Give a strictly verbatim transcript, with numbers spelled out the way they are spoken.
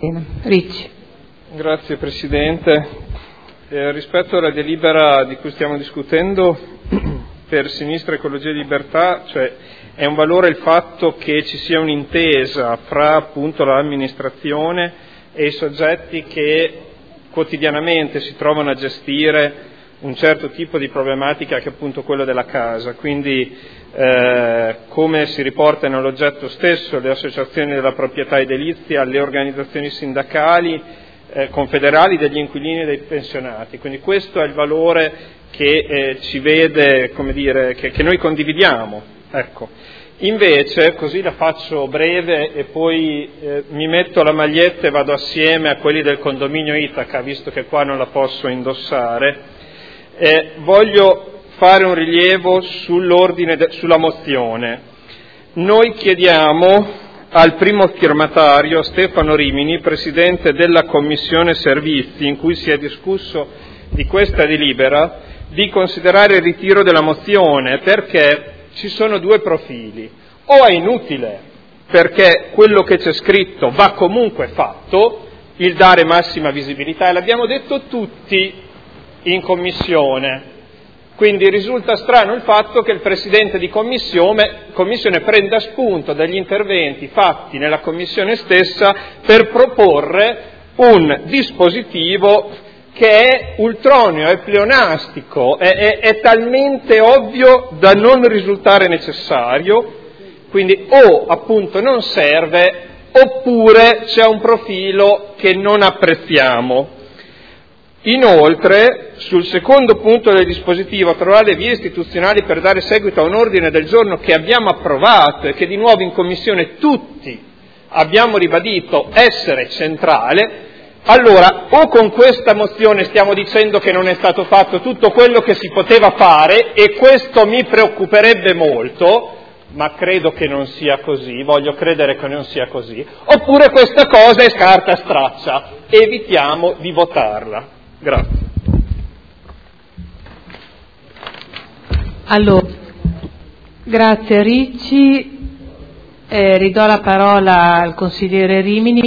Ricci. Grazie Presidente. Eh, rispetto alla delibera di cui stiamo discutendo, per Sinistra Ecologia e Libertà, cioè è un valore il fatto che ci sia un'intesa fra appunto l'amministrazione e i soggetti che quotidianamente si trovano a gestire un certo tipo di problematica che è appunto quello della casa. Quindi eh, come si riporta nell'oggetto stesso, le associazioni della proprietà edilizia, le organizzazioni sindacali, eh, confederali degli inquilini e dei pensionati. Quindi questo è il valore che eh, ci vede, come dire, che, che noi condividiamo. Ecco. Invece, così la faccio breve e poi eh, mi metto la maglietta e vado assieme a quelli del condominio Itaca, visto che qua non la posso indossare. Eh, voglio fare un rilievo sull'ordine de- sulla mozione. Noi chiediamo al primo firmatario, Stefano Rimini, Presidente della Commissione Servizi, in cui si è discusso di questa delibera, di considerare il ritiro della mozione, perché ci sono due profili. O è inutile, perché quello che c'è scritto va comunque fatto, il dare massima visibilità, e l'abbiamo detto tutti in commissione. Quindi risulta strano il fatto che il Presidente di commissione, commissione prenda spunto dagli interventi fatti nella Commissione stessa per proporre un dispositivo che è ultroneo, è pleonastico, è, è, è talmente ovvio da non risultare necessario, quindi o appunto non serve oppure c'è un profilo che non apprezziamo. Inoltre, sul secondo punto del dispositivo, trovare le vie istituzionali per dare seguito a un ordine del giorno che abbiamo approvato e che di nuovo in Commissione tutti abbiamo ribadito essere centrale, allora o con questa mozione stiamo dicendo che non è stato fatto tutto quello che si poteva fare, e questo mi preoccuperebbe molto, ma credo che non sia così, voglio credere che non sia così, oppure questa cosa è carta straccia, evitiamo di votarla. Grazie. Allora, grazie Ricci, eh, ridò la parola al consigliere Rimini.